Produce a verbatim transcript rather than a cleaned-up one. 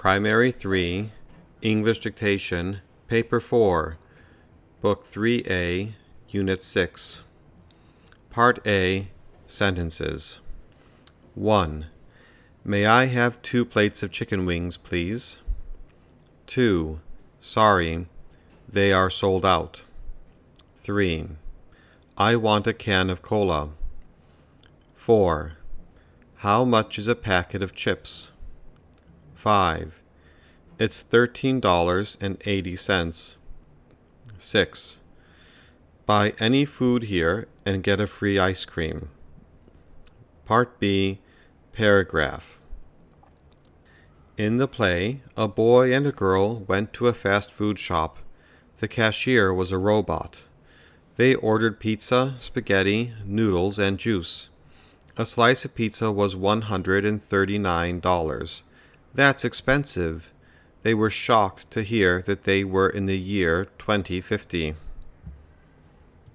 Primary three, English Dictation, Paper four, Book three A, Unit six. Part A, Sentences. one. May I have two plates of chicken wings, please? two. Sorry, they are sold out. three. I want a can of cola. four. How much is a packet of chips? five. It's thirteen dollars and eighty cents. six. Buy any food here and get a free ice cream. Part B, Paragraph. In the play, a boy and a girl went to a fast food shop. The cashier was a robot. They ordered pizza, spaghetti, noodles, and juice. A slice of pizza was one hundred thirty-nine dollars. That's expensive. They were shocked to hear that they were in the year twenty fifty.